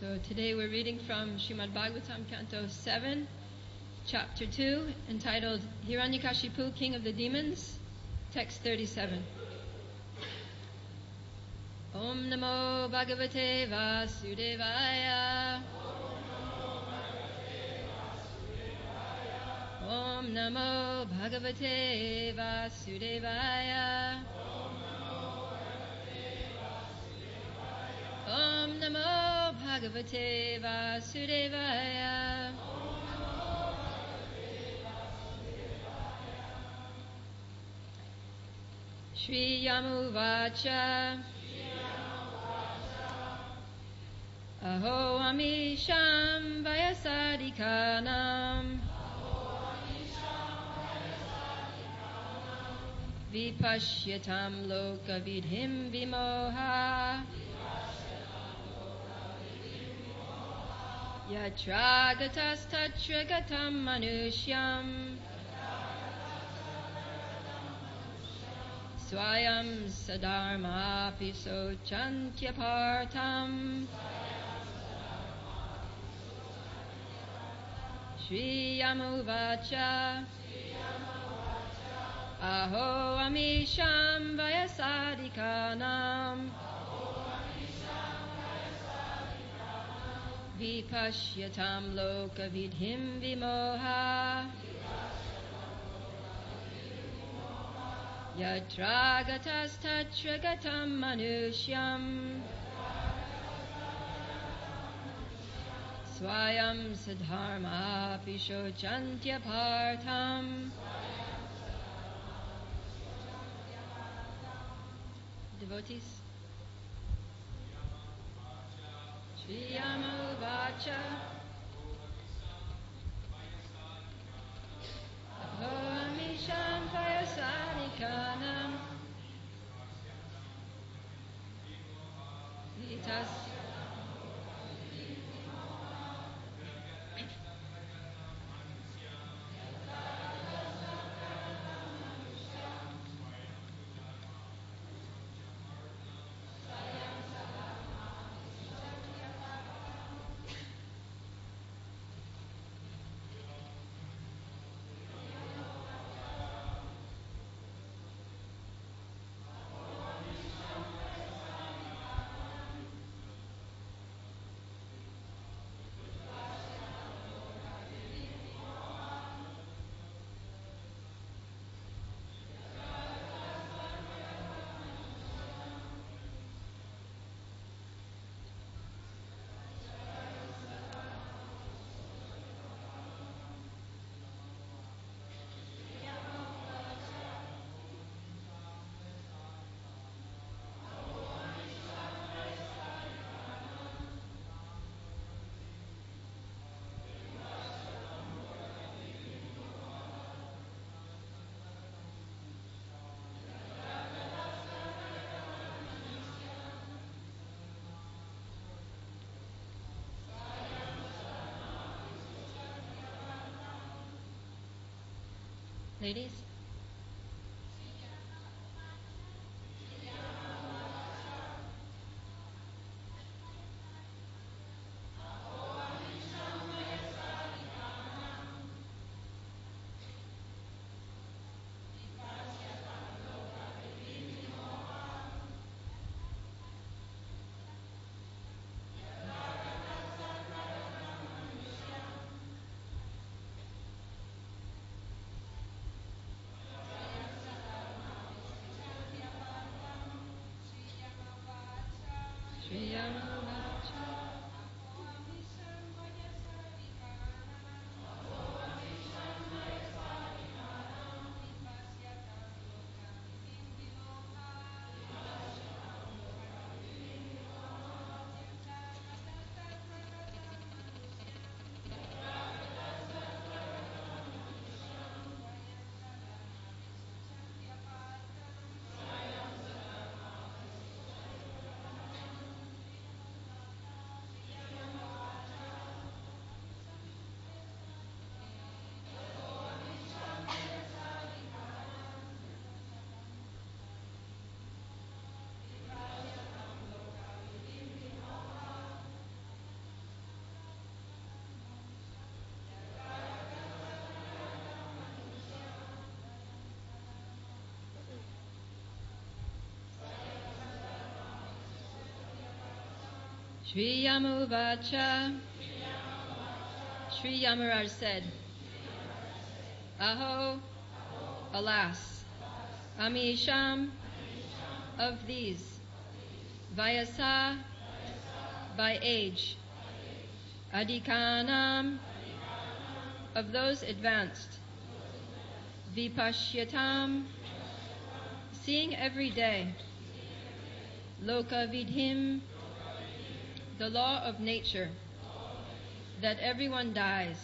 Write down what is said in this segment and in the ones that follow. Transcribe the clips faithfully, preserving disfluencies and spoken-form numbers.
So today we're reading from Srimad Bhagavatam, Canto seven, Chapter two, entitled Hiranyakashipu, King of the Demons, Text thirty-seven. Om Namo Bhagavate Vasudevaya. Om Namo Bhagavate Vasudevaya. Om Namo Bhagavate Vasudevaya. Shri Yamuvacha. Aho Amisham Vayasadikanam Vipashyatam Lokavidhim Vimoha Yatra Gatas Tatra Gatam Manushyam Swayam Sadharma Piso Chantyapartam Shri Yamuvacha Aho Amisham Vayasadikanam Vipashyatam Lokavidhim Vimoha Yatra Gatas Tatra Gatam Manushyam Swayam Sadharma Pisho Chantyapartam. Devotees. Shri Yamuvacha Aho Amisham Vayasadikanam Vitas Ladies. Shri Yamuvacha. Shri Yamaraj said, Aho, alas, Amisham, of these, Vayasa, by age, Adikanam, of those advanced, Vipashyatam, seeing every day, Lokavidhim, the law of nature, that everyone dies,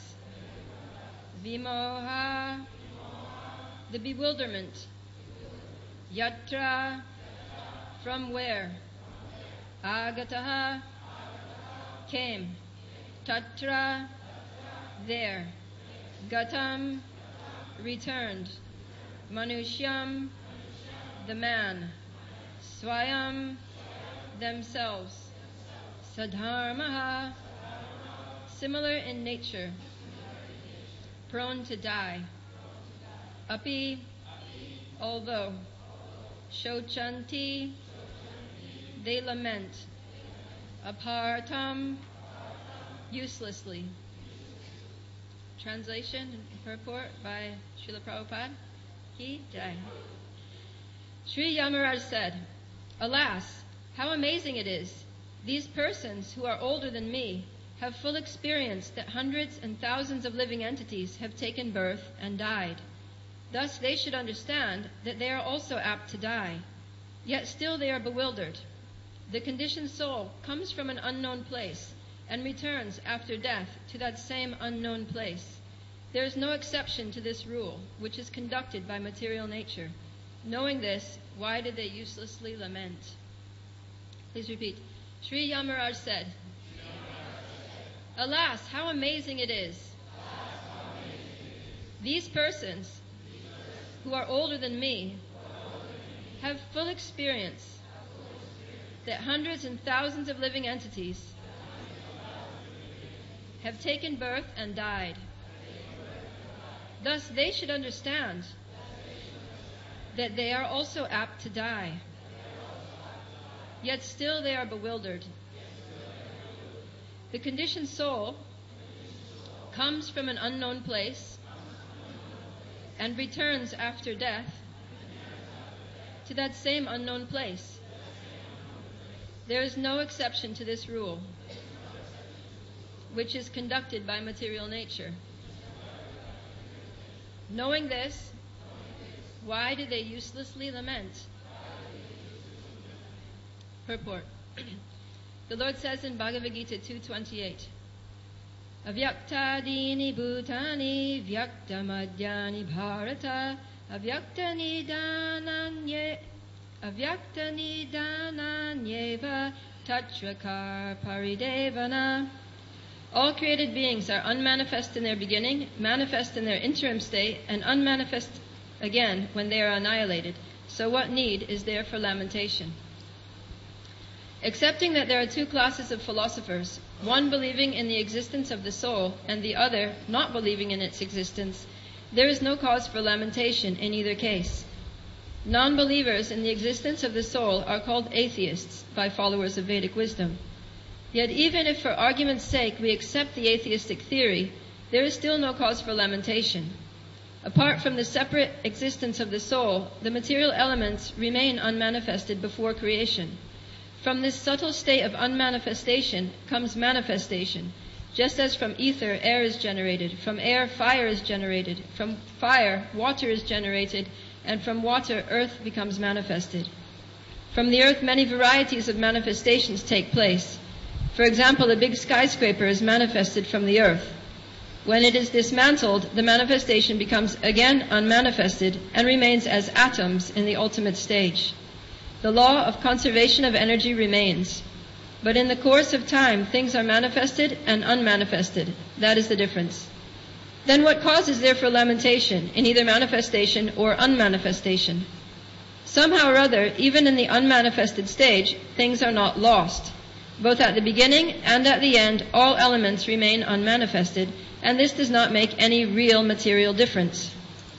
Vimoha, the bewilderment, Yatra, from where, Agataha, came, Tatra, there, Gatam, returned, Manushyam, the man, Swayam, themselves, Sadharmaha, similar in nature, prone to die, Api, although, Shochanti, they lament, Apartam, uselessly. Translation and purport by Srila Prabhupada. Ki Jai. Sri Yamaraj said, Alas, how amazing it is! These persons who are older than me have full experience that hundreds and thousands of living entities have taken birth and died. Thus they should understand that they are also apt to die. Yet still they are bewildered. The conditioned soul comes from an unknown place and returns after death to that same unknown place. There is no exception to this rule, which is conducted by material nature. Knowing this, why did they uselessly lament? Please repeat. Sri Yamaraj said, Alas, how amazing it is! These persons who are older than me have full experience that hundreds and thousands of living entities have taken birth and died. Thus they should understand that they are also apt to die. Yet still they are bewildered. The conditioned soul comes from an unknown place and returns after death to that same unknown place. There is no exception to this rule, which is conducted by material nature. Knowing this, why do they uselessly lament? Purport. The Lord says in Bhagavad Gita two twenty-eight, Avyaktadini bhutani vyaktamadhyani bharata avyaktani dananye avyaktani dananyeva tatrakar paridevana. All created beings are unmanifest in their beginning, manifest in their interim state, and unmanifest again when they are annihilated. So what need is there for lamentation? Accepting that there are two classes of philosophers, one believing in the existence of the soul and the other not believing in its existence, there is no cause for lamentation in either case. Non-believers in the existence of the soul are called atheists by followers of Vedic wisdom. Yet even if for argument's sake we accept the atheistic theory, there is still no cause for lamentation. Apart from the separate existence of the soul, the material elements remain unmanifested before creation. From this subtle state of unmanifestation comes manifestation, just as from ether air is generated, from air fire is generated, from fire water is generated, and from water earth becomes manifested. From the earth many varieties of manifestations take place. For example, a big skyscraper is manifested from the earth. When it is dismantled, the manifestation becomes again unmanifested and remains as atoms in the ultimate stage. The law of conservation of energy remains. But in the course of time, things are manifested and unmanifested. That is the difference. Then what cause is there for lamentation in either manifestation or unmanifestation? Somehow or other, even in the unmanifested stage, things are not lost. Both at the beginning and at the end, all elements remain unmanifested, and this does not make any real material difference.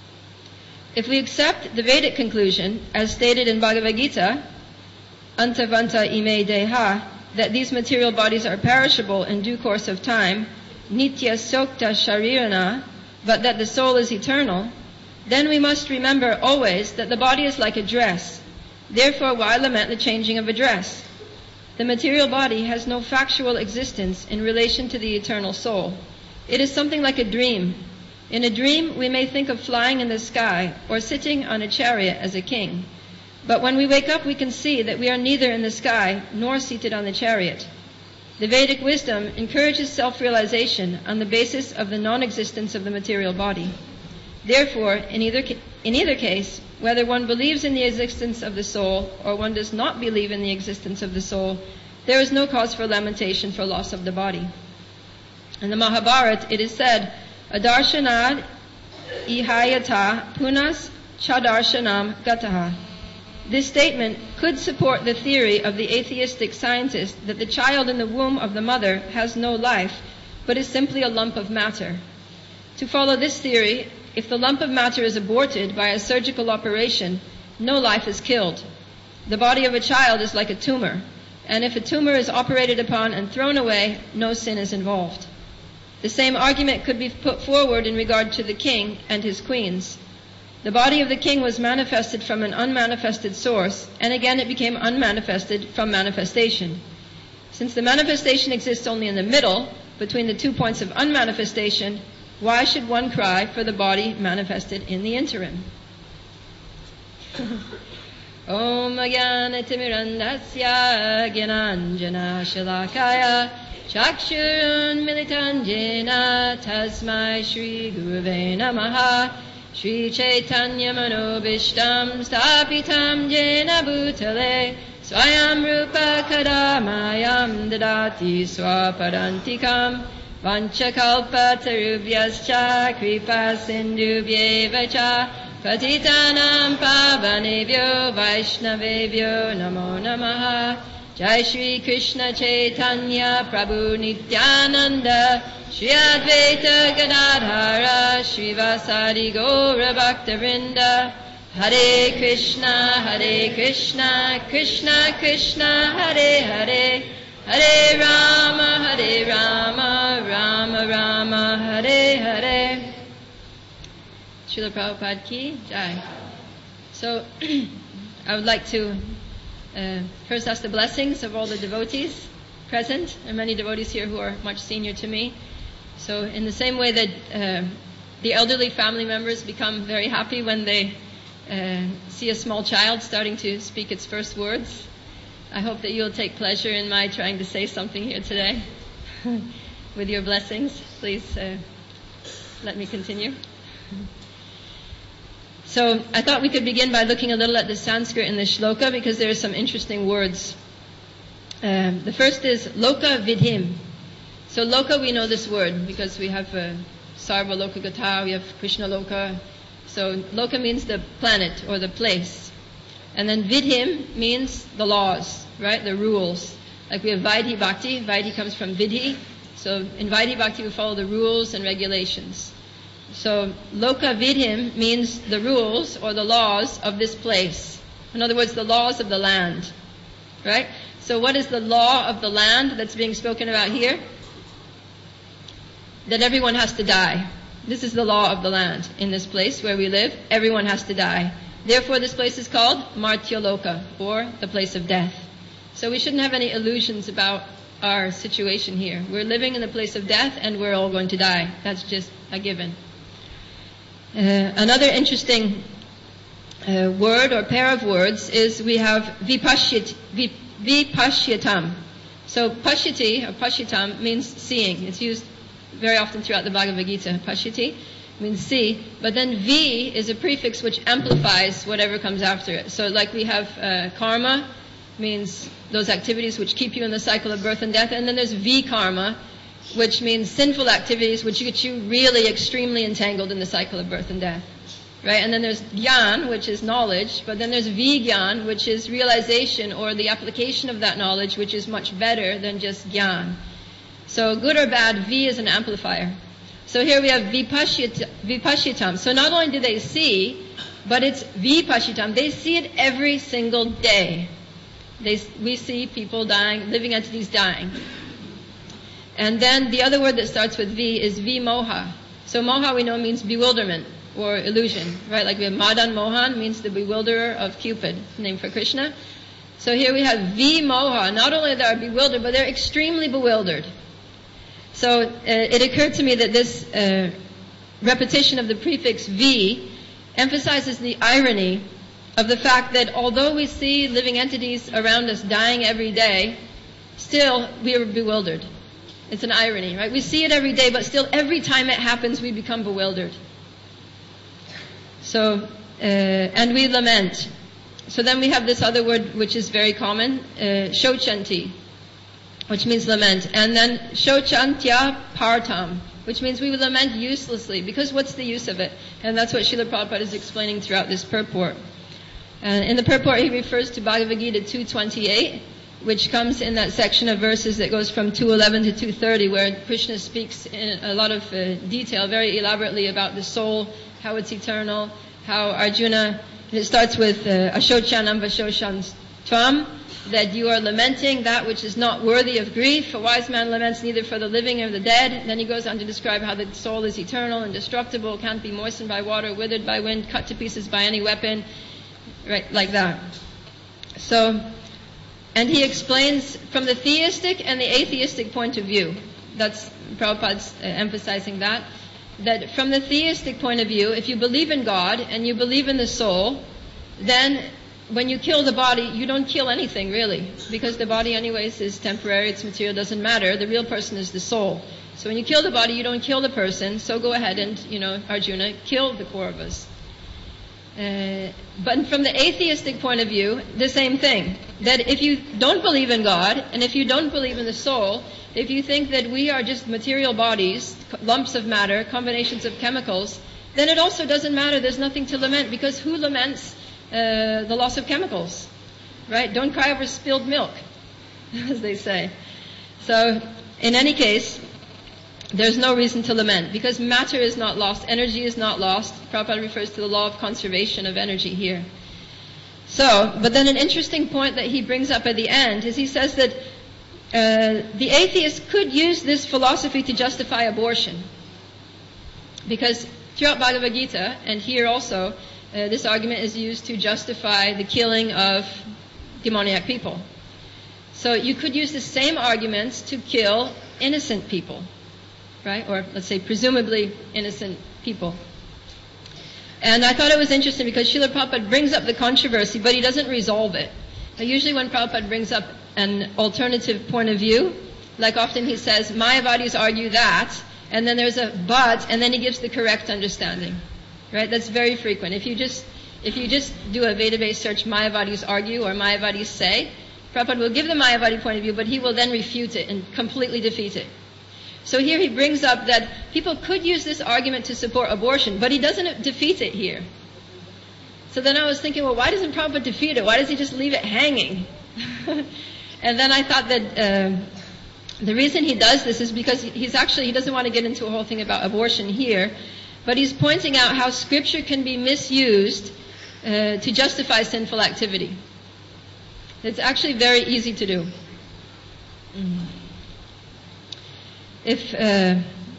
If we accept the Vedic conclusion, as stated in Bhagavad Gita, Antavanta ime deha, that these material bodies are perishable in due course of time, nitya sokta sharirana, but that the soul is eternal, then we must remember always that the body is like a dress. Therefore, why lament the changing of a dress? The material body has no factual existence in relation to the eternal soul. It is something like a dream. In a dream, we may think of flying in the sky or sitting on a chariot as a king. But when we wake up, we can see that we are neither in the sky nor seated on the chariot. The Vedic wisdom encourages self-realization on the basis of the non-existence of the material body. Therefore, in either, in either case, whether one believes in the existence of the soul or one does not believe in the existence of the soul, there is no cause for lamentation for loss of the body. In the Mahabharata, it is said, Adarshana ihayata punas chadarshanam gataha. This statement could support the theory of the atheistic scientist that the child in the womb of the mother has no life, but is simply a lump of matter. To follow this theory, if the lump of matter is aborted by a surgical operation, no life is killed. The body of a child is like a tumor, and if a tumor is operated upon and thrown away, no sin is involved. The same argument could be put forward in regard to the king and his queens. The body of the king was manifested from an unmanifested source, and again it became unmanifested from manifestation. Since the manifestation exists only in the middle, between the two points of unmanifestation, why should one cry for the body manifested in the interim? Om Jnanatimirandasya Gyananjana Shalakaya Chakshurun Militanjena Tasmai Shri Guruve Namaha Shri Chaitanya Manobishtam Stapitam Jena Bhutale Swayam Rupa Kadamayam Dadati Swapadantikam Vanchakalpa Tarubhyascha Kripa Sindhubhyeva Cha Patitanam Pavanebhyo Vaishnavebhyo Namo Namaha Jai Shri Krishna Chaitanya Prabhu Nityananda Shri Advaita Gadadhara Shri Vasari Gaura Bhaktavinda Hare Krishna Hare Krishna Krishna Krishna Hare Hare Hare Rama Hare Rama Rama Rama Hare Hare. Srila Prabhupada ki Jai. So I would like to uh, first ask the blessings of all the devotees present, and many devotees here who are much senior to me. So in the same way that uh, the elderly family members become very happy when they uh, see a small child starting to speak its first words, I hope that you'll take pleasure in my trying to say something here today. With your blessings, please uh, let me continue. So I thought we could begin by looking a little at the Sanskrit in the shloka, because there are some interesting words. Um, the first is loka vidhim. So loka, we know this word because we have uh, Sarva Loka Gata, we have Krishna Loka. So loka means the planet or the place. And then vidhim means the laws, right? The rules. Like we have Vaidhi Bhakti. Vaidhi comes from vidhi. So in Vaidhi Bhakti we follow the rules and regulations. So loka vidhim means the rules or the laws of this place. In other words, the laws of the land, right? So what is the law of the land that's being spoken about here? That everyone has to die. This is the law of the land. In this place where we live, everyone has to die. Therefore, this place is called Martya Loka, or the place of death. So we shouldn't have any illusions about our situation here. We're living in the place of death, and we're all going to die. That's just a given. Uh, another interesting uh, word or pair of words is we have vipashyat, vip, vipashyatam. So pashyati or pashyatam means seeing. It's used very often throughout the Bhagavad Gita. Pashyati means see, but then V is a prefix which amplifies whatever comes after it. So like we have uh, karma, means those activities which keep you in the cycle of birth and death, and then there's V karma, which means sinful activities which get you really extremely entangled in the cycle of birth and death. Right? And then there's Gyan, which is knowledge, but then there's Vigyan, which is realization or the application of that knowledge, which is much better than just Gyan. So good or bad, V is an amplifier. So here we have Vipashyat, Vipashyatam. So not only do they see, but it's Vipashyatam. They see it every single day. They, we see people dying, living entities dying. And then the other word that starts with V is Vimoha. So moha we know means bewilderment or illusion, right? Like we have Madan Mohan means the bewilderer of Cupid, name for Krishna. So here we have Vimoha. Not only they are bewildered, but they're extremely bewildered. So uh, it occurred to me that this uh, repetition of the prefix V emphasizes the irony of the fact that although we see living entities around us dying every day, still we are bewildered. It's an irony, right? We see it every day, but still every time it happens, we become bewildered. So, uh, and we lament. So then we have this other word which is very common, uh, shochanti, which means lament. And then shochantya partam, which means we lament uselessly, because what's the use of it? And that's what Srila Prabhupada is explaining throughout this purport. And in the purport he refers to Bhagavad Gita two twenty-eight, which comes in that section of verses that goes from two eleven to two thirty, where Krishna speaks in a lot of uh, detail, very elaborately about the soul, how it's eternal, how Arjuna, it starts with uh, Ashochanam Vashoshan Tvam, that you are lamenting that which is not worthy of grief. A wise man laments neither for the living or the dead. And then he goes on to describe how the soul is eternal, indestructible, can't be moistened by water, withered by wind, cut to pieces by any weapon, right, like that. So, and he explains from the theistic and the atheistic point of view. That's Prabhupada's uh, emphasizing that. That from the theistic point of view, if you believe in God and you believe in the soul, then when you kill the body, you don't kill anything really, because the body anyways is temporary, it's material, doesn't matter. The real person is the soul. So when you kill the body, you don't kill the person, so go ahead and, you know, Arjuna, kill the Kauravas. Uh, but from the atheistic point of view, the same thing. That if you don't believe in God, and if you don't believe in the soul, if you think that we are just material bodies, lumps of matter, combinations of chemicals, then it also doesn't matter, there's nothing to lament, because who laments uh, the loss of chemicals? Right? Don't cry over spilled milk, as they say. So, in any case, there's no reason to lament, because matter is not lost, energy is not lost. Prabhupada refers to the law of conservation of energy here. So, but then an interesting point that he brings up at the end is he says that uh, the atheist could use this philosophy to justify abortion. Because throughout Bhagavad Gita, and here also, uh, this argument is used to justify the killing of demoniac people. So you could use the same arguments to kill innocent people. Right? Or let's say presumably innocent people. And I thought it was interesting because Srila Prabhupada brings up the controversy, but he doesn't resolve it. Now, usually when Prabhupada brings up an alternative point of view, like often he says, Mayavadis argue that, and then there's a but, and then he gives the correct understanding. Right? That's very frequent. If you just if you just do a Veda-based search, Mayavadis argue or Mayavadis say, Prabhupada will give the Mayavadi point of view, but he will then refute it and completely defeat it. So here he brings up that people could use this argument to support abortion, but he doesn't defeat it here. So then I was thinking, well, why doesn't Prabhupada defeat it? Why does he just leave it hanging? And then I thought that uh, the reason he does this is because he's actually, he doesn't want to get into a whole thing about abortion here, but he's pointing out how scripture can be misused uh, to justify sinful activity. It's actually very easy to do. Mm. If, uh,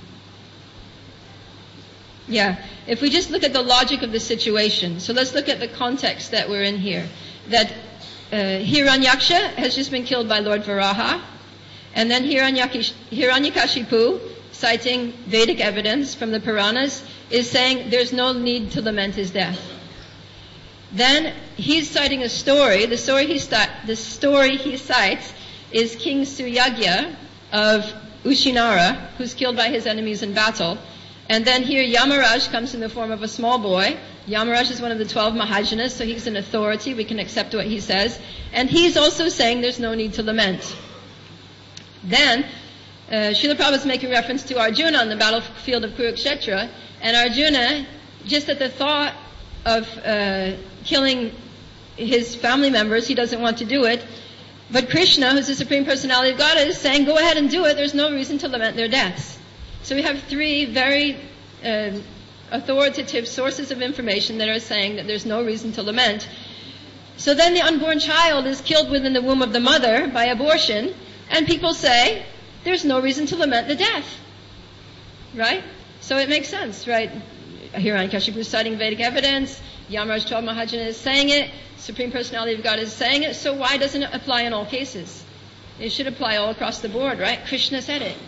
yeah, if we just look at the logic of the situation, so let's look at the context that we're in here. That uh, Hiranyaksha has just been killed by Lord Varaha, and then Hiranyakashipu, citing Vedic evidence from the Puranas, is saying there's no need to lament his death. Then he's citing a story. The story he, st- the story he cites is King Suyagya of Ushinara, who's killed by his enemies in battle. And then here Yamaraj comes in the form of a small boy. Yamaraj is one of the twelve Mahajanas, so he's an authority. We can accept what he says. And he's also saying there's no need to lament. Then, uh, Srila Prabhupada is making reference to Arjuna on the battlefield of Kurukshetra. And Arjuna, just at the thought of uh, killing his family members, he doesn't want to do it. But Krishna, who's the Supreme Personality of Godhead, is saying, go ahead and do it. There's no reason to lament their deaths. So we have three very uh, authoritative sources of information that are saying that there's no reason to lament. So then the unborn child is killed within the womb of the mother by abortion, and people say there's no reason to lament the death. Right? So it makes sense, right? Hiranyakashipu is citing Vedic evidence, Yamaraj twelve Mahajana is saying it, Supreme Personality of God is saying it, so why doesn't it apply in all cases? It should apply all across the board, right? Krishna said it.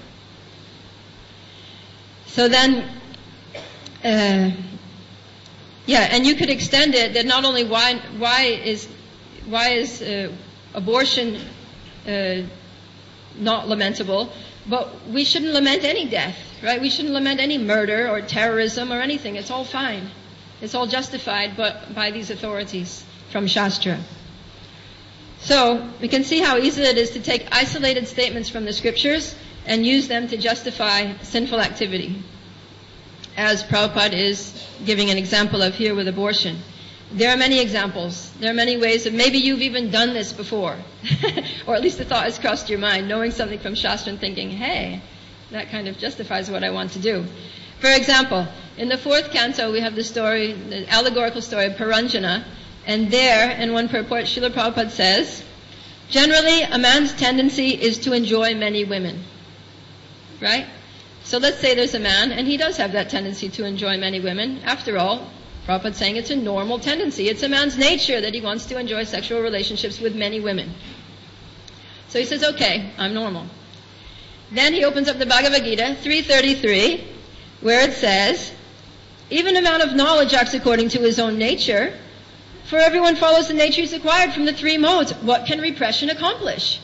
So then, uh, yeah, and you could extend it that not only why why is why is uh, abortion uh, not lamentable, but we shouldn't lament any death, right? We shouldn't lament any murder or terrorism or anything. It's all fine. It's all justified, but by these authorities from Shastra. So we can see how easy it is to take isolated statements from the scriptures and use them to justify sinful activity, as Prabhupada is giving an example of here with abortion. There are many examples. There are many ways of, maybe you've even done this before, or at least the thought has crossed your mind, knowing something from Shastra and thinking, hey, that kind of justifies what I want to do. For example, in the fourth canto we have the story, the allegorical story of Paranjana, and there, in one purport, Srila Prabhupada says, generally a man's tendency is to enjoy many women. Right? So let's say there's a man, and he does have that tendency to enjoy many women. After all, Prabhupada's saying it's a normal tendency. It's a man's nature that he wants to enjoy sexual relationships with many women. So he says, okay, I'm normal. Then he opens up the Bhagavad Gita, three thirty-three, where it says, even a man of knowledge acts according to his own nature, for everyone follows the nature he's acquired from the three modes. What can repression accomplish?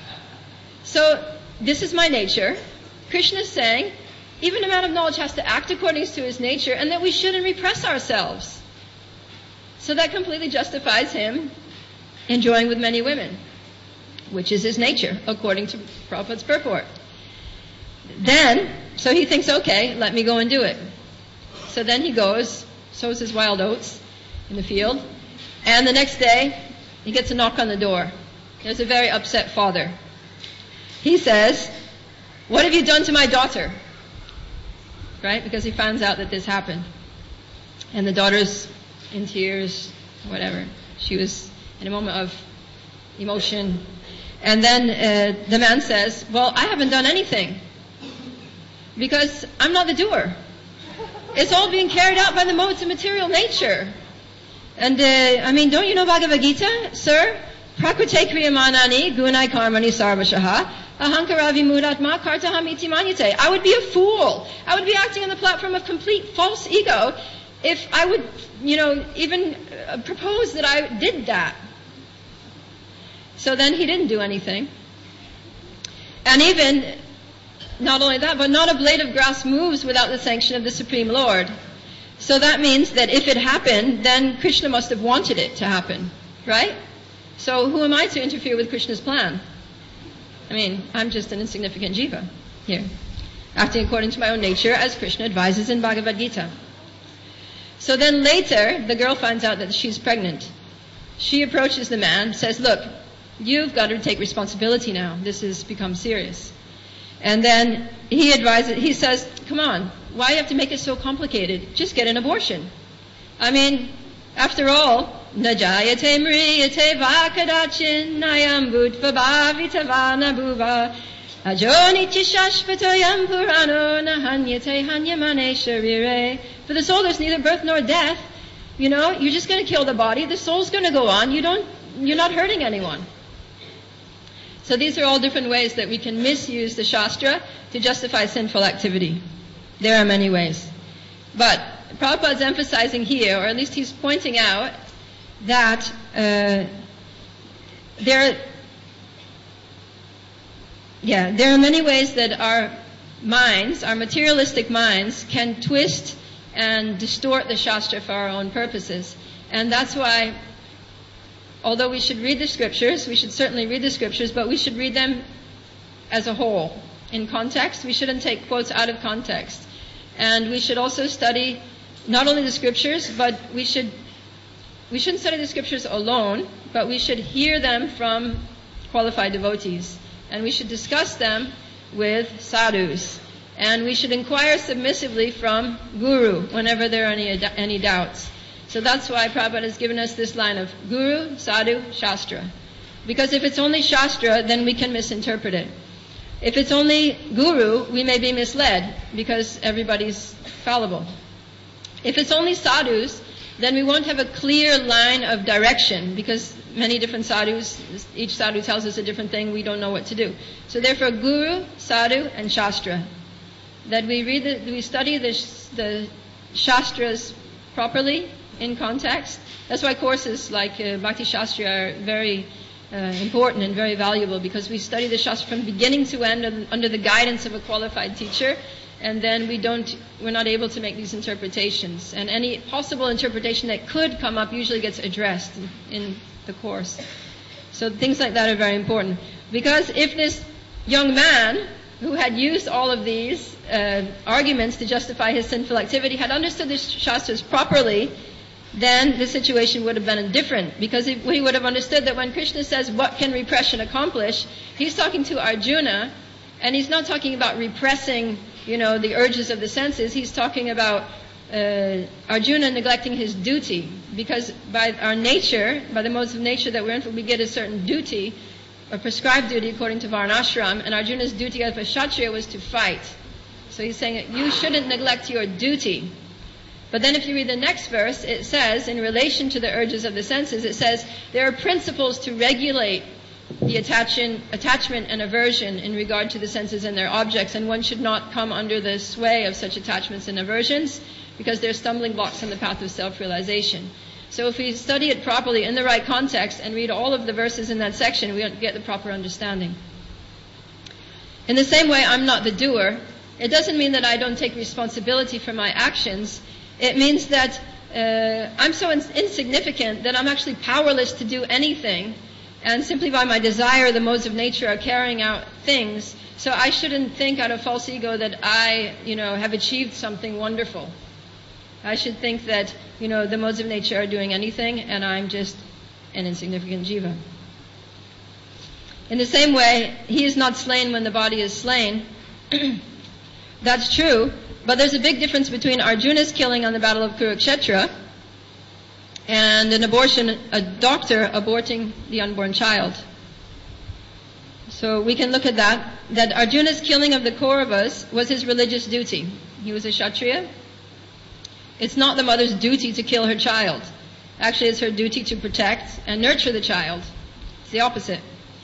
So, this is my nature. Krishna is saying, even a man of knowledge has to act according to his nature, and that we shouldn't repress ourselves. So that completely justifies him enjoying with many women, which is his nature, according to Prabhupada's purport. Then, so he thinks, okay, let me go and do it. So then he goes, sows his wild oats in the field, and the next day, he gets a knock on the door. There's a very upset father. He says, what have you done to my daughter? Right? Because he finds out that this happened. And the daughter's in tears, whatever. She was in a moment of emotion. And then uh, the man says, well, I haven't done anything. Because I'm not the doer. It's all being carried out by the modes of material nature. And, uh, I mean, don't you know Bhagavad Gita, sir? Prakrute kriyamanani gunai karmani sarvashaha ahankara vimudatma kartaham iti manyate. I would be a fool. I would be acting on the platform of complete false ego if I would, you know, even uh, propose that I did that. So then he didn't do anything. And even, not only that, but not a blade of grass moves without the sanction of the Supreme Lord. So that means that if it happened, then Krishna must have wanted it to happen, right? So who am I to interfere with Krishna's plan? I mean, I'm just an insignificant jiva here, acting according to my own nature as Krishna advises in Bhagavad Gita. So then later, the girl finds out that she's pregnant. She approaches the man, says, look, you've got to take responsibility now. This has become serious. And then he advises, he says, come on, why do you have to make it so complicated? Just get an abortion. I mean, after all, Najayate mriyate vakadachin nayam bhutva bhavita vana bhuva ajonichi shashvatoyam purano nahanyate hanyamane sharire. For the soul there's neither birth nor death. You know, you're just going to kill the body. The soul's going to go on. You don't, you're not hurting anyone. So these are all different ways that we can misuse the Shastra to justify sinful activity. There are many ways. But Prabhupada's emphasizing here, or at least he's pointing out, that uh, there, yeah, there are many ways that our minds, our materialistic minds, can twist and distort the Shastra for our own purposes. And that's why, although we should read the scriptures, we should certainly read the scriptures, but we should read them as a whole, in context. We shouldn't take quotes out of context. And we should also study not only the scriptures, but we should we shouldn't study the scriptures alone, but we should hear them from qualified devotees. And we should discuss them with sadhus. And we should inquire submissively from guru whenever there are any any doubts. So that's why Prabhupada has given us this line of Guru, Sadhu, Shastra. Because if it's only Shastra, then we can misinterpret it. If it's only Guru, we may be misled, because everybody's fallible. If it's only Sadhus, then we won't have a clear line of direction, because many different sadhus, each sadhu tells us a different thing, we don't know what to do. So therefore, Guru, Sadhu, and Shastra. That we read, the, we study the, the Shastras properly, in context. That's why courses like uh, Bhakti Shastra are very uh, important and very valuable, because we study the Shastra from beginning to end and under the guidance of a qualified teacher, and then we don't, we're not able to make these interpretations. And any possible interpretation that could come up usually gets addressed in, in the course. So things like that are very important. Because if this young man who had used all of these uh, arguments to justify his sinful activity had understood the Shastras properly, then the situation would have been different. Because he, he would have understood that when Krishna says, what can repression accomplish, he's talking to Arjuna, and he's not talking about repressing, you know, the urges of the senses. He's talking about uh, Arjuna neglecting his duty. Because by our nature, by the modes of nature that we're in, we get a certain duty, a prescribed duty according to Varnashram, and Arjuna's duty as a Kshatriya was to fight. So he's saying that you shouldn't neglect your duty. But then if you read the next verse, it says, in relation to the urges of the senses, it says, there are principles to regulate the attachment, attachment and aversion in regard to the senses and their objects, and one should not come under the sway of such attachments and aversions, because they're stumbling blocks on the path of self-realization. So if we study it properly in the right context and read all of the verses in that section, we get the proper understanding. In the same way, I'm not the doer. It doesn't mean that I don't take responsibility for my actions. It means that uh, I'm so ins- insignificant that I'm actually powerless to do anything, and simply by my desire, the modes of nature are carrying out things. So I shouldn't think out of false ego that I, you know, have achieved something wonderful. I should think that, you know, the modes of nature are doing anything, and I'm just an insignificant jiva. In the same way, he is not slain when the body is slain. That's true, but there's a big difference between Arjuna's killing on the battle of Kurukshetra and an abortion, a doctor aborting the unborn child. So we can look at that, that Arjuna's killing of the Kauravas was his religious duty. He was a Kshatriya. It's not the mother's duty to kill her child. Actually, it's her duty to protect and nurture the child. It's the opposite.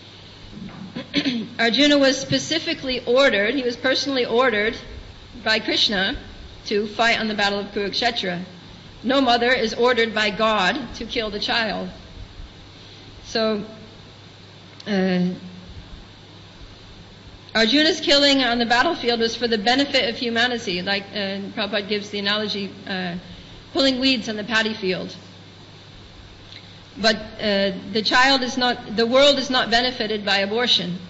Arjuna was specifically ordered, he was personally ordered by Krishna to fight on the battle of Kurukshetra. No mother is ordered by God to kill the child. So, uh, Arjuna's killing on the battlefield was for the benefit of humanity, like uh, Prabhupada gives the analogy, uh, pulling weeds on the paddy field. But uh, the child is not, the world is not benefited by abortion.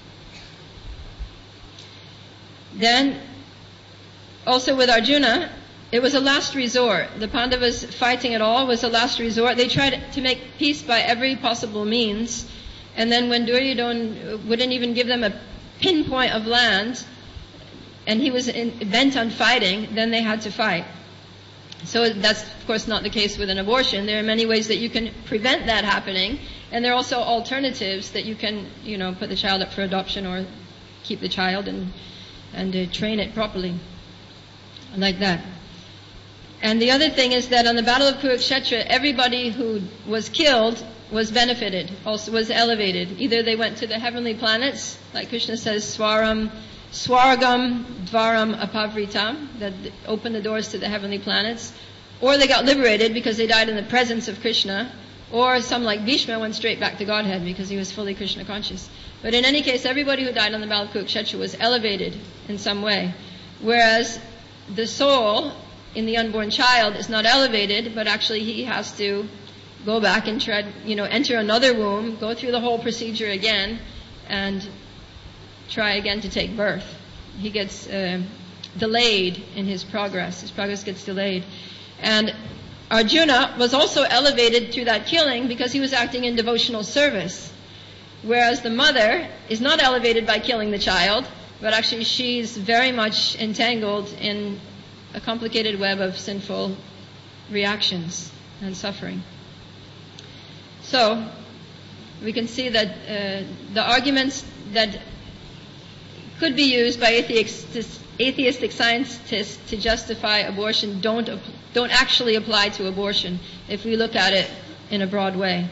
Then, also with Arjuna, it was a last resort. The Pandavas fighting at all was a last resort. They tried to make peace by every possible means, and then when Duryodhana wouldn't even give them a pinpoint of land, and he was in, bent on fighting, then they had to fight. So that's, of course, not the case with an abortion. There are many ways that you can prevent that happening, and there are also alternatives that you can, you know, put the child up for adoption or keep the child and and uh, train it properly, like that. And the other thing is that on the Battle of Kurukshetra, everybody who was killed was benefited, also was elevated. Either they went to the heavenly planets, like Krishna says, Swaram, Swargam, Dvaram, Apavritam, that opened the doors to the heavenly planets, or they got liberated because they died in the presence of Krishna, or some like Bhishma went straight back to Godhead because he was fully Krishna conscious. But in any case, everybody who died on the Battle of Kurukshetra was elevated in some way, whereas the soul in the unborn child is not elevated, but actually he has to go back and tread, you know, enter another womb, go through the whole procedure again, and try again to take birth. He gets uh, delayed in his progress. His progress gets delayed. And Arjuna was also elevated through that killing because he was acting in devotional service. Whereas the mother is not elevated by killing the child, but actually she's very much entangled in a complicated web of sinful reactions. and suffering. So, we can see that uh, the arguments that could be used by atheistic, atheistic scientists to justify abortion don't, don't actually apply to abortion if we look at it in a broad way.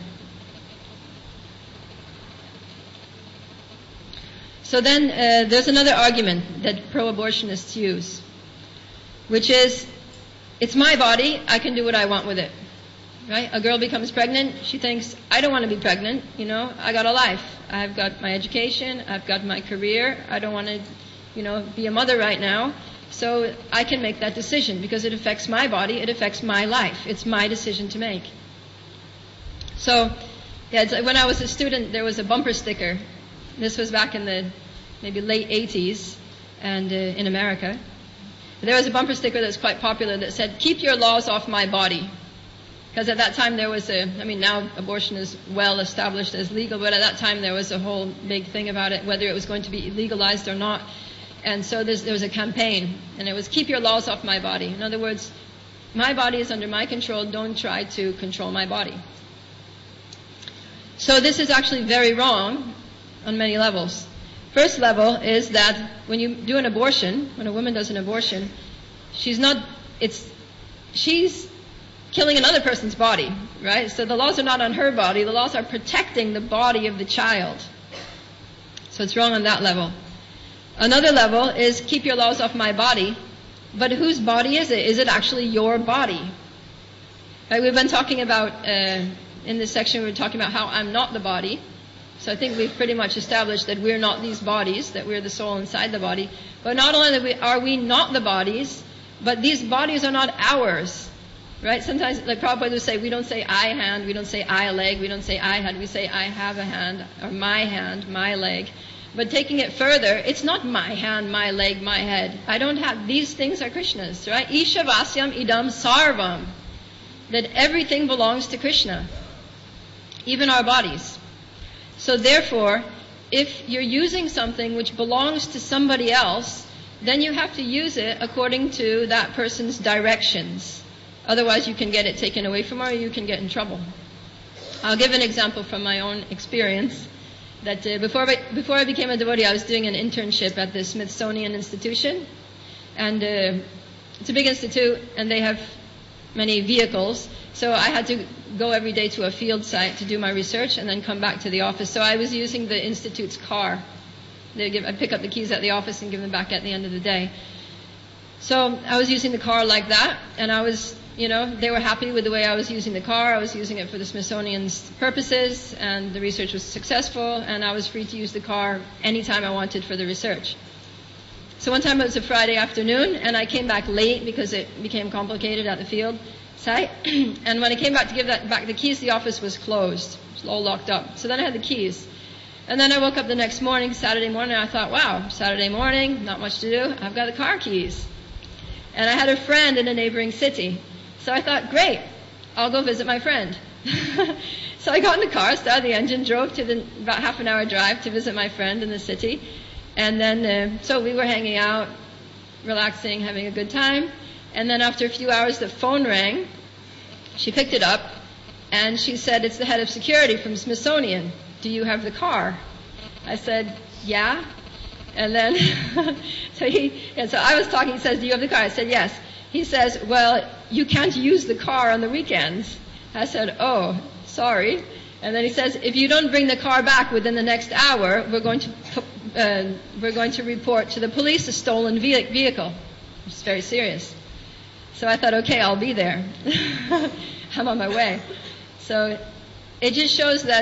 So then uh, there's another argument that pro-abortionists use, which is, it's my body, I can do what I want with it. Right? A girl becomes pregnant, she thinks, I don't want to be pregnant, you know, I got a life. I've got my education, I've got my career, I don't want to, you know, be a mother right now. So I can make that decision because it affects my body, it affects my life. It's my decision to make. So, yeah, it's like when I was a student, there was a bumper sticker. This was back in the maybe late eighties and uh, in America. There was a bumper sticker that was quite popular that said, keep your laws off my body. Because at that time there was a, I mean now abortion is well established as legal, but at that time there was a whole big thing about it, whether it was going to be legalized or not. And so there was a campaign, and it was, keep your laws off my body. In other words, my body is under my control, don't try to control my body. So this is actually very wrong on many levels. First level is that when you do an abortion, when a woman does an abortion, she's not, it's, she's killing another person's body, right? So the laws are not on her body, the laws are protecting the body of the child. So it's wrong on that level. Another level is keep your laws off my body, but whose body is it? Is it actually your body? Right, we've been talking about, uh, in this section we were talking about how I'm not the body. So I think we've pretty much established that we're not these bodies, that we're the soul inside the body. But not only are we not the bodies, but these bodies are not ours. Right? Sometimes, like Prabhupada would say, we don't say I hand, we don't say I leg, we don't say I head, we say I have a hand, or my hand, my leg. But taking it further, it's not my hand, my leg, my head. I don't have, these things are Krishna's, right? Ishavasyam idam sarvam. That everything belongs to Krishna. Even our bodies. So therefore, if you're using something which belongs to somebody else, then you have to use it according to that person's directions. Otherwise you can get it taken away from her, or you can get in trouble. I'll give an example from my own experience. That uh, before, I, before I became a devotee, I was doing an internship at the Smithsonian Institution. And uh, it's a big institute, and they have many vehicles. So I had to go every day to a field site to do my research and then come back to the office. So I was using the institute's car. They give, I'd pick up the keys at the office and give them back at the end of the day. So I was using the car like that, and I was, you know, they were happy with the way I was using the car. I was using it for the Smithsonian's purposes, and the research was successful, and I was free to use the car anytime I wanted for the research. So one time it was a Friday afternoon, and I came back late because it became complicated at the field site. And when I came back to give that back the keys, the office was closed. It was all locked up. So then I had the keys. And then I woke up the next morning, Saturday morning, and I thought, wow, Saturday morning, not much to do. I've got the car keys. And I had a friend in a neighboring city. So I thought, great, I'll go visit my friend. So I got in the car, started the engine, drove to the about half an hour drive to visit my friend in the city. And then, uh, so we were hanging out, relaxing, having a good time. And then after a few hours, the phone rang. She picked it up, and she said, it's the head of security from Smithsonian. Do you have the car? I said, yeah. And then, so he, and so I was talking, he says, do you have the car? I said, yes. He says, well, you can't use the car on the weekends. I said, oh, sorry. And then he says, if you don't bring the car back within the next hour, we're going to, uh, we're going to report to the police a stolen vehicle. It's very serious. So I thought, okay, I'll be there. I'm on my way. So it just shows that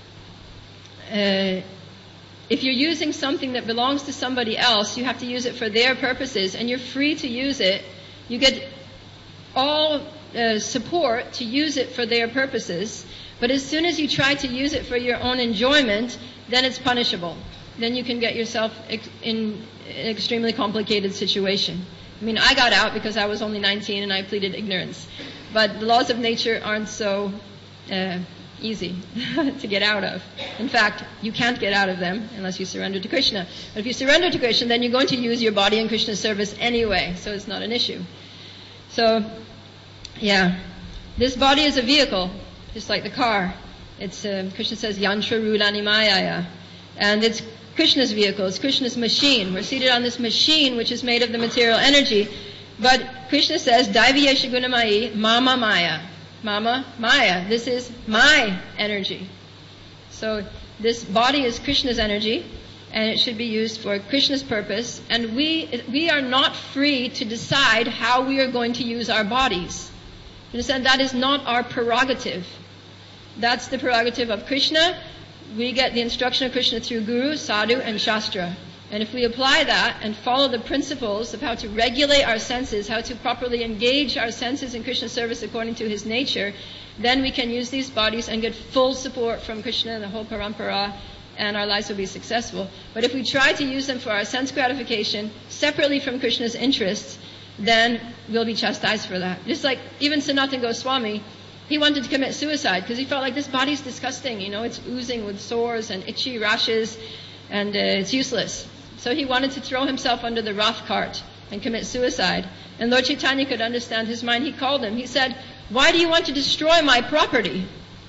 uh, if you're using something that belongs to somebody else, you have to use it for their purposes, and you're free to use it. You get all uh, support to use it for their purposes, but as soon as you try to use it for your own enjoyment, then it's punishable. Then you can get yourself ex- in an extremely complicated situation. I mean, I got out because I was only nineteen and I pleaded ignorance. But the laws of nature aren't so uh, easy to get out of. In fact, you can't get out of them unless you surrender to Krishna. But if you surrender to Krishna, then you're going to use your body in Krishna's service anyway, so it's not an issue. So, yeah. This body is a vehicle, just like the car. It's uh, Krishna says yantra rulani mayaya, and it's Krishna's vehicle. It's Krishna's machine. We're seated on this machine, which is made of the material energy. But Krishna says Daivi Yeshagunamai Mama Maya, Mama Maya. This is my energy. So this body is Krishna's energy, and it should be used for Krishna's purpose. And we we are not free to decide how we are going to use our bodies. You understand? That is not our prerogative. That's the prerogative of Krishna. We get the instruction of Krishna through Guru, Sadhu, and Shastra. And if we apply that and follow the principles of how to regulate our senses, how to properly engage our senses in Krishna's service according to his nature, then we can use these bodies and get full support from Krishna and the whole parampara, and our lives will be successful. But if we try to use them for our sense gratification, separately from Krishna's interests, then we'll be chastised for that. Just like even Sanatana Goswami, he wanted to commit suicide because he felt like this body's disgusting, you know, it's oozing with sores and itchy rashes, and uh, it's useless. So he wanted to throw himself under the wrath cart and commit suicide. And Lord Chaitanya could understand his mind. He called him. He said, "Why do you want to destroy my property?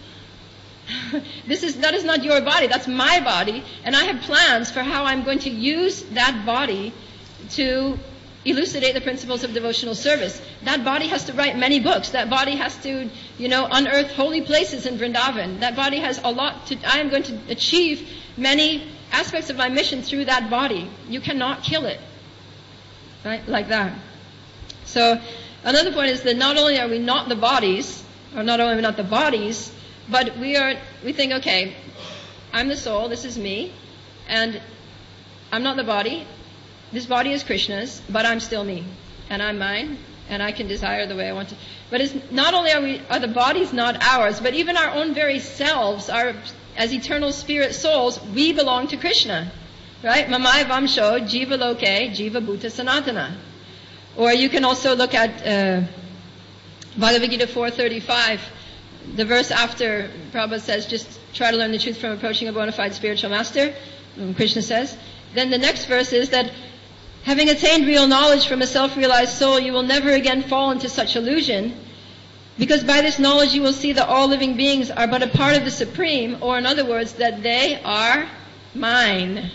This is, that is not your body, that's my body, and I have plans for how I'm going to use that body to elucidate the principles of devotional service. That body has to write many books. That body has to, you know, unearth holy places in Vrindavan. That body has a lot to, I am going to achieve many aspects of my mission through that body. You cannot kill it." Right? Like that. So, another point is that not only are we not the bodies, or not only are we not the bodies, but we are, we think, okay, I'm the soul, this is me, and I'm not the body. This body is Krishna's, but I'm still me, and I'm mine, and I can desire the way I want to. But it's not only are we are the bodies not ours, but even our own very selves, our as eternal spirit souls, we belong to Krishna, right? Mamai Vamsho Jiva Loke Jiva Bhuta Sanatana. Or you can also look at uh, Bhagavad Gita four thirty-five, the verse after Prabhupada says, just try to learn the truth from approaching a bona fide spiritual master. Krishna says. Then the next verse is that having attained real knowledge from a self-realized soul, you will never again fall into such illusion, because by this knowledge you will see that all living beings are but a part of the Supreme, or in other words, that they are mine.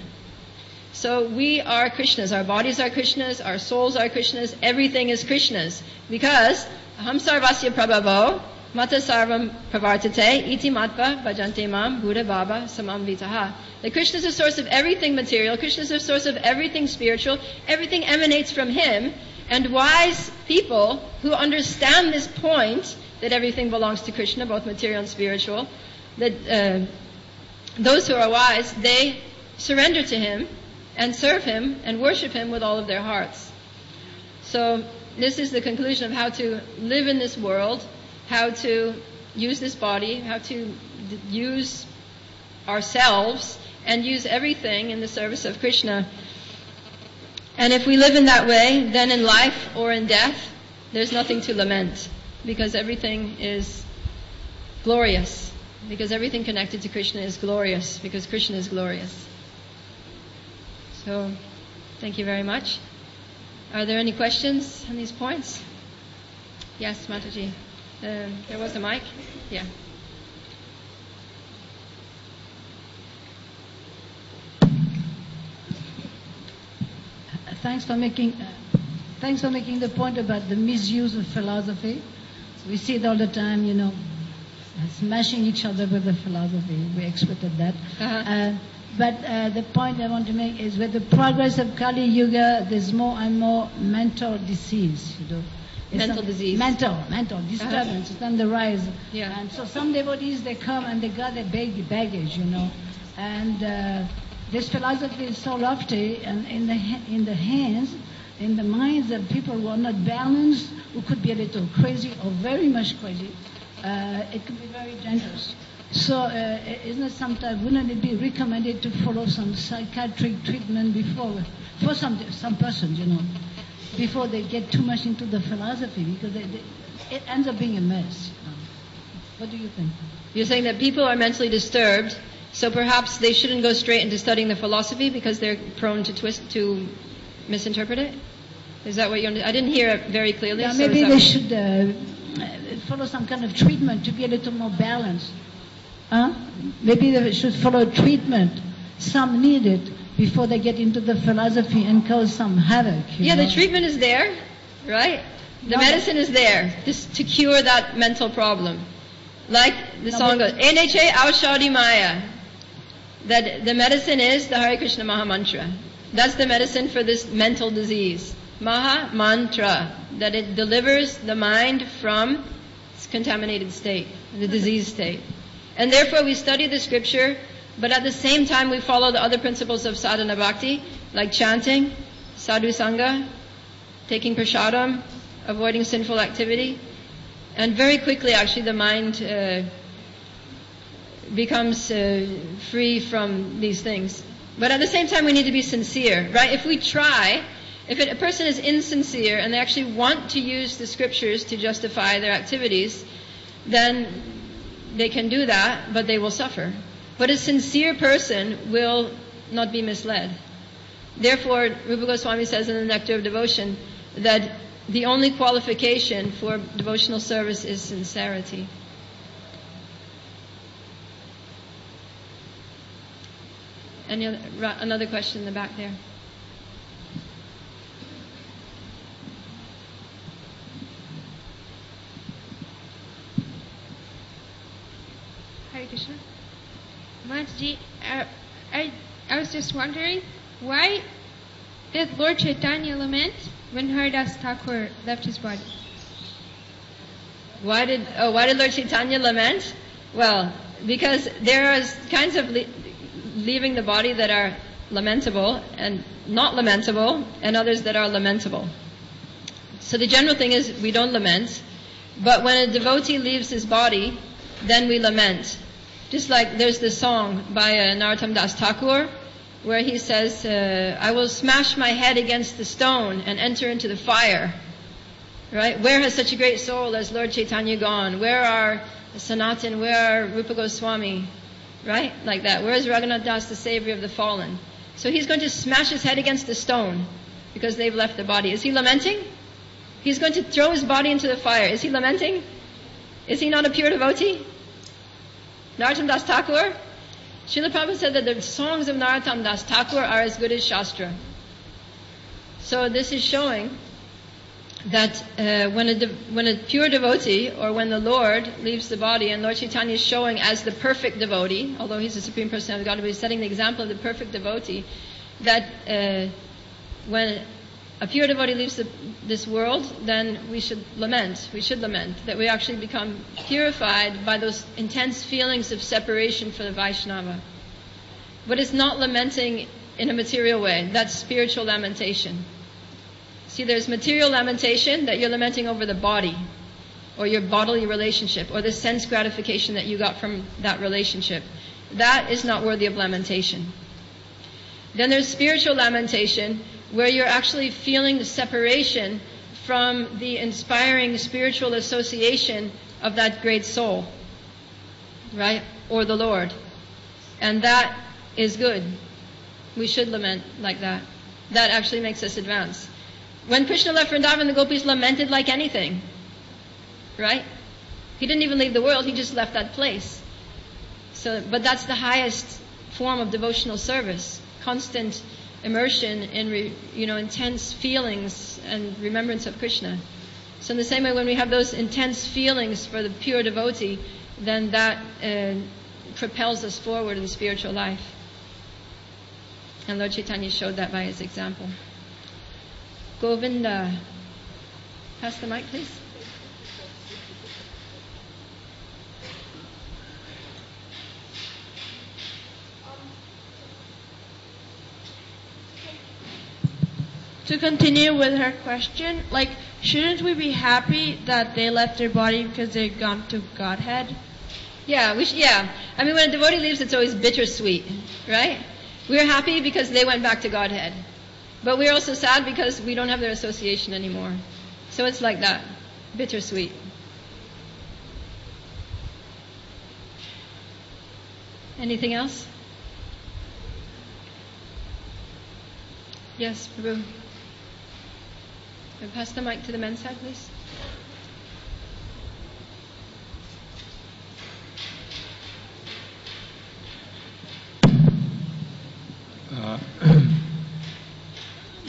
So we are Krishna's. Our bodies are Krishna's. Our souls are Krishna's. Everything is Krishna's. Because aham sarvasya prabhavo mata sarvam pravartate iti matva bhajante mam buddha baba samam vitaha. That Krishna is the source of everything material. Krishna is the source of everything spiritual. Everything emanates from him. And wise people who understand this point, that everything belongs to Krishna, both material and spiritual, that uh, those who are wise, they surrender to him and serve him and worship him with all of their hearts. So this is the conclusion of how to live in this world, how to use this body, how to d- use ourselves and use everything in the service of Krishna. And if we live in that way, then in life or in death, there's nothing to lament, because everything is glorious, because everything connected to Krishna is glorious, because Krishna is glorious. So, thank you very much. Are there any questions on these points? Yes, Mataji. Uh, there was a mic? Yeah. Thanks for making uh, thanks for making the point about the misuse of philosophy. We see it all the time, you know, smashing each other with the philosophy. We expected that. Uh-huh. Uh, but uh, the point I want to make is, with the progress of Kali Yuga, there's more and more mental disease, you know. It's mental some, disease. Mental, mental disturbance. Uh-huh. It's on the rise. Yeah. And so some devotees, they come and they got their bag, baggage, you know. And uh, this philosophy is so lofty, and in the in the hands, in the minds of people who are not balanced, who could be a little crazy or very much crazy, uh, it could be very dangerous. So, uh, isn't it sometimes, wouldn't it be recommended to follow some psychiatric treatment before, for some some persons, you know, before they get too much into the philosophy, because they, they, it ends up being a mess. You know. What do you think? You're saying that people are mentally disturbed, so perhaps they shouldn't go straight into studying the philosophy because they're prone to twist, to misinterpret it? Is that what you? I didn't hear it very clearly. Yeah, so maybe they what... should uh, follow some kind of treatment to be a little more balanced. Huh? Maybe they should follow treatment. Some need it before they get into the philosophy and cause some havoc. Yeah, know? the treatment is there, right? The No, medicine is there just to cure that mental problem. Like the No, song but- goes, N H A Aushadhi Maya. That the medicine is the Hare Krishna Maha Mantra. That's the medicine for this mental disease. Maha Mantra. That it delivers the mind from its contaminated state, the disease state. And therefore we study the scripture, but at the same time we follow the other principles of sadhana bhakti, like chanting, sadhu sangha, taking prasadam, avoiding sinful activity. And very quickly actually the mind uh, becomes uh, free from these things. But at the same time we need to be sincere, right? If we try, if it, a person is insincere and they actually want to use the scriptures to justify their activities, then they can do that, but they will suffer. But a sincere person will not be misled. Therefore, Rupa Goswami says in the Nectar of Devotion that the only qualification for devotional service is sincerity. Any other, another question in the back there? Hare Krishna. Mataji, uh, I, I was just wondering, why did Lord Chaitanya lament when Haridas Thakur left his body? Why did oh why did Lord Chaitanya lament? Well, because there are kinds of le- leaving the body that are lamentable and not lamentable, and others that are lamentable. So the general thing is we don't lament, but when a devotee leaves his body, then we lament. Just like there's this song by uh, Narottam Das Thakur, where he says, uh, I will smash my head against the stone and enter into the fire. Right? Where has such a great soul as Lord Chaitanya gone? Where are Sanatan? Where are Rupa Goswami? Right? Like that. Where is Raghunath Das, the savior of the fallen? So he's going to smash his head against the stone because they've left the body. Is he lamenting? He's going to throw his body into the fire. Is he lamenting? Is he not a pure devotee? Narottam Das Thakur? Srila Prabhupada said that the songs of Narottam Das Thakur are as good as Shastra. So this is showing that uh, when a de- when a pure devotee, or when the Lord leaves the body, and Lord Chaitanya is showing as the perfect devotee, although he's the Supreme Personality of Godhead, but he's setting the example of the perfect devotee, that uh, when a pure devotee leaves the, this world, then we should lament. We should lament that we actually become purified by those intense feelings of separation for the Vaishnava. But it's not lamenting in a material way. That's spiritual lamentation. See, there's material lamentation that you're lamenting over the body, or your bodily relationship, or the sense gratification that you got from that relationship. That is not worthy of lamentation. Then there's spiritual lamentation, where you're actually feeling the separation from the inspiring spiritual association of that great soul, right? Or the Lord. And that is good. We should lament like that. That actually makes us advance. When Krishna left Vrindavan, the gopis lamented like anything, right? He didn't even leave the world, he just left that place. So, but that's the highest form of devotional service. Constant immersion in, re, you know, intense feelings and remembrance of Krishna. So in the same way, when we have those intense feelings for the pure devotee, then that uh, propels us forward in spiritual life. And Lord Chaitanya showed that by his example. Govinda, pass the mic, please. To continue with her question, like, shouldn't we be happy that they left their body because they've gone to Godhead? Yeah, we sh- yeah. I mean, when a devotee leaves, it's always bittersweet, right? We're happy because they went back to Godhead. But we're also sad because we don't have their association anymore. So it's like that, bittersweet. Anything else? Yes, Prabhu. Pass the mic to the men's side, please.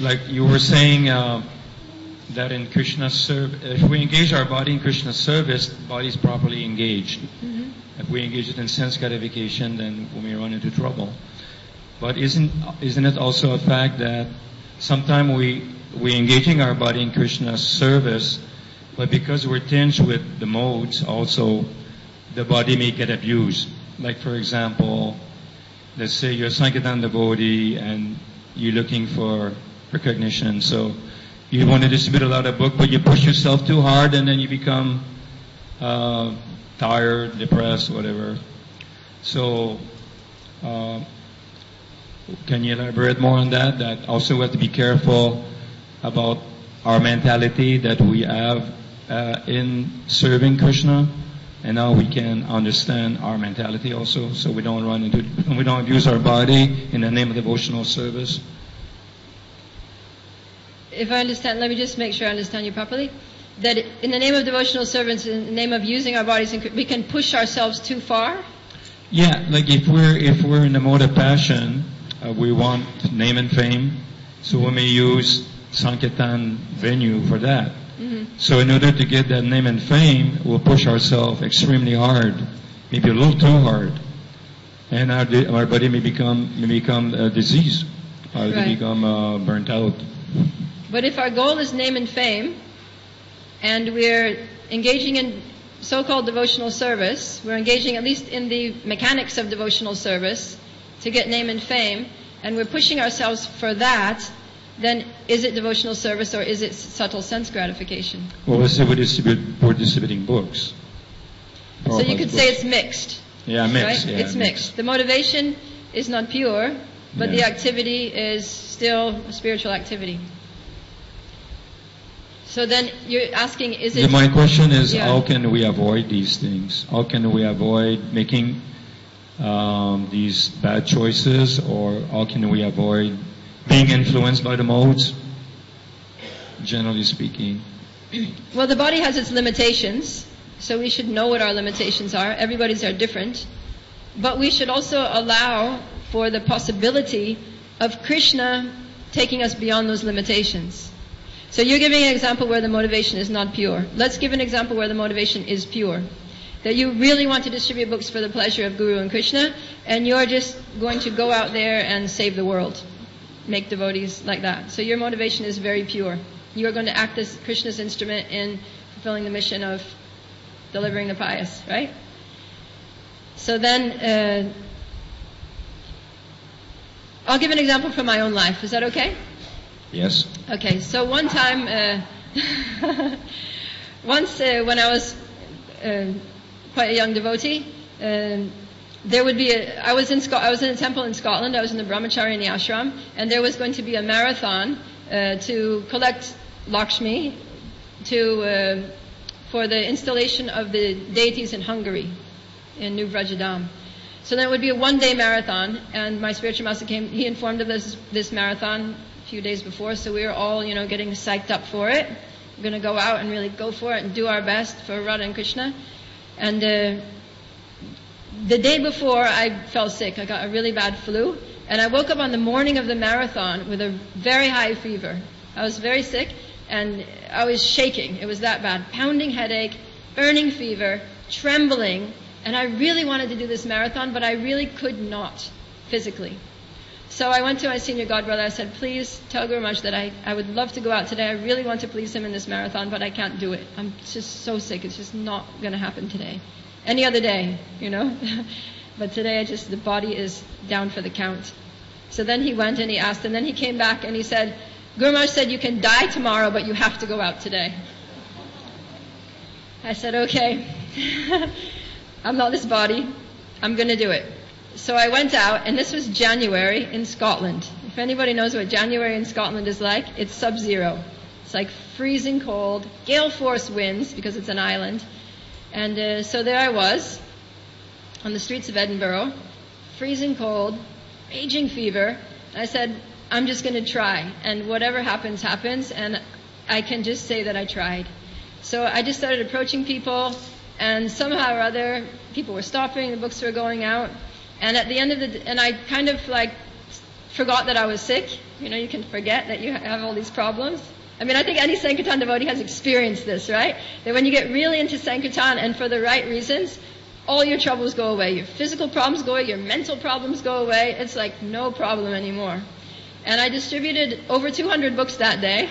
like you were saying uh, that in Krishna's service, if we engage our body in Krishna's service, the body is properly engaged. Mm-hmm. If we engage it in sense gratification, then we may run into trouble. But isn't isn't it also a fact that sometimes we we engaging our body in Krishna's service, but because we're tinged with the modes, also the body may get abused. Like for example, let's say you're a Sankirtan devotee and you're looking for recognition, so you want to distribute a lot of book, but you push yourself too hard, and then you become uh, tired, depressed, whatever. So. Uh, Can you elaborate more on that? That also we have to be careful about our mentality that we have uh, in serving Krishna, and now we can understand our mentality also, so we don't run into, we don't abuse our body in the name of devotional service. If I understand, let me just make sure I understand you properly. That in the name of devotional service, in the name of using our bodies, we can push ourselves too far? Yeah, like if we're if we're in the mode of passion. Uh, we want name and fame, so we may use Sankirtan venue for that. Mm-hmm. So in order to get that name and fame, we'll push ourselves extremely hard, maybe a little too hard, and our our body may become may become a disease, or right. may become uh, burnt out. But if our goal is name and fame, and we're engaging in so-called devotional service, we're engaging at least in the mechanics of devotional service to get name and fame, and we're pushing ourselves for that, then is it devotional service or is it subtle sense gratification? Well, let's say we distribute, we're distributing books. So you could books. say it's mixed. Yeah, mixed. Right? Yeah, it's mixed. The motivation is not pure, but yeah. the activity is still a spiritual activity. So then you're asking, is it... Yeah, my question is, yeah. how can we avoid these things? How can we avoid making um, these bad choices, or how can we avoid being influenced by the modes, generally speaking? Well, the body has its limitations, so we should know what our limitations are. Everybody's are different. But we should also allow for the possibility of Krishna taking us beyond those limitations. So you're giving an example where the motivation is not pure. Let's give an example where the motivation is pure. That you really want to distribute books for the pleasure of Guru and Krishna, and you're just going to go out there and save the world. Make devotees like that. So your motivation is very pure. You are going to act as Krishna's instrument in fulfilling the mission of delivering the pious, right? So then, uh, I'll give an example from my own life. Is that okay? Yes. Okay, so one time, uh, once uh, when I was uh, quite a young devotee, um, there would be a, I was in Sc- I was in a temple in Scotland. I was in the Brahmachari in the ashram, and there was going to be a marathon uh, to collect Lakshmi to uh, for the installation of the deities in Hungary, in New Vrajadam. So then it would be a one-day marathon, and my spiritual master came. He informed of this this marathon a few days before, so we were all, you know, getting psyched up for it. We're going to go out and really go for it and do our best for Radha and Krishna. And uh, the day before, I fell sick. I got a really bad flu, and I woke up on the morning of the marathon with a very high fever. I was very sick, and I was shaking. It was that bad. Pounding headache, burning fever, trembling, and I really wanted to do this marathon, but I really could not physically. So I went to my senior godbrother. I said, please tell Guru Maharaj that I, I would love to go out today. I really want to please him in this marathon, but I can't do it. I'm just so sick. It's just not going to happen today. Any other day, you know. But today, I just, the body is down for the count. So then he went and he asked, and then he came back and he said, Guru Maharaj said you can die tomorrow, but you have to go out today. I said, okay. I'm not this body. I'm going to do it. So I went out, and this was January in Scotland. If anybody knows what January in Scotland is like, it's sub-zero. It's like freezing cold, gale force winds, because it's an island. And uh, so there I was, on the streets of Edinburgh, freezing cold, raging fever. I said, I'm just going to try, and whatever happens, happens, and I can just say that I tried. So I just started approaching people, and somehow or other, people were stopping, the books were going out. And at the end of the, and I kind of like forgot that I was sick. You know, you can forget that you have all these problems. I mean, I think any Sankirtan devotee has experienced this, right? That when you get really into Sankirtan and for the right reasons, all your troubles go away. Your physical problems go away, your mental problems go away. It's like no problem anymore. And I distributed over two hundred books that day.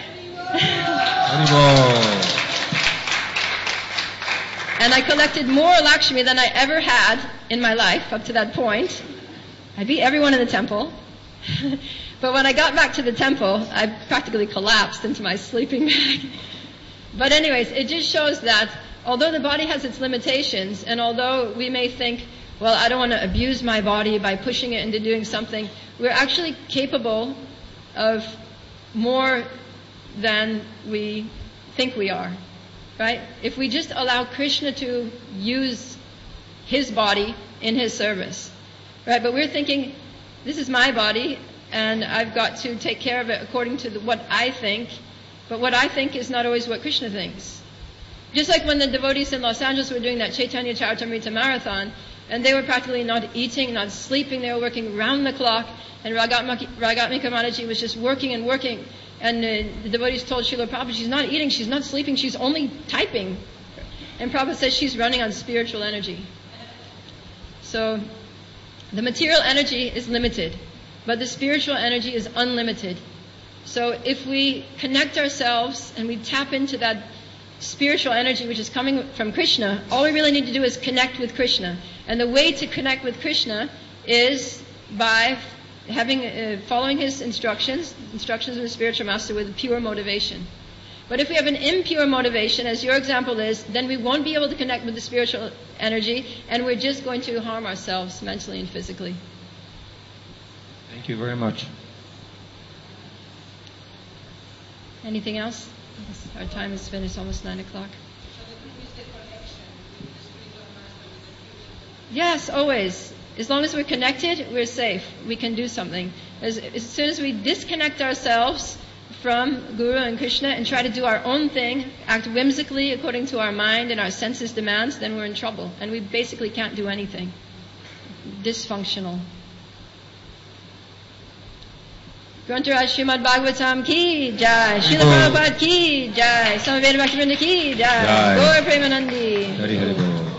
And I collected more Lakshmi than I ever had in my life up to that point. I beat everyone in the temple. But when I got back to the temple, I practically collapsed into my sleeping bag. But anyways, it just shows that although the body has its limitations, and although we may think, well, I don't want to abuse my body by pushing it into doing something, we're actually capable of more than we think we are, right? If we just allow Krishna to use his body in his service, right? But we're thinking, this is my body, and I've got to take care of it according to the, what I think, but what I think is not always what Krishna thinks. Just like when the devotees in Los Angeles were doing that Chaitanya Charitamrita marathon, and they were practically not eating, not sleeping, they were working round the clock, and Ragatmika Mataji was just working and working, and uh, the devotees told Srila Prabhupada, she's not eating, she's not sleeping, she's only typing. And Prabhupada says she's running on spiritual energy. So, the material energy is limited, but the spiritual energy is unlimited. So if we connect ourselves and we tap into that spiritual energy which is coming from Krishna, all we really need to do is connect with Krishna. And the way to connect with Krishna is by having, uh, following his instructions, instructions of the spiritual master with pure motivation. But if we have an impure motivation, as your example is, then we won't be able to connect with the spiritual energy, and we're just going to harm ourselves mentally and physically. Thank you very much. Anything else? Our time is finished, almost nine o'clock. Yes, always. As long as we're connected, we're safe. We can do something. As, as soon as we disconnect ourselves from Guru and Krishna and try to do our own thing, act whimsically according to our mind and our senses demands, then we're in trouble. And we basically can't do anything. Dysfunctional. Grantharaj Srimad Bhagavatam ki jai, Srila Prabhupada ki jai, Samaveda Bhaktivinoda ki jai, Gaur Premanandi. Hari Hari Bol.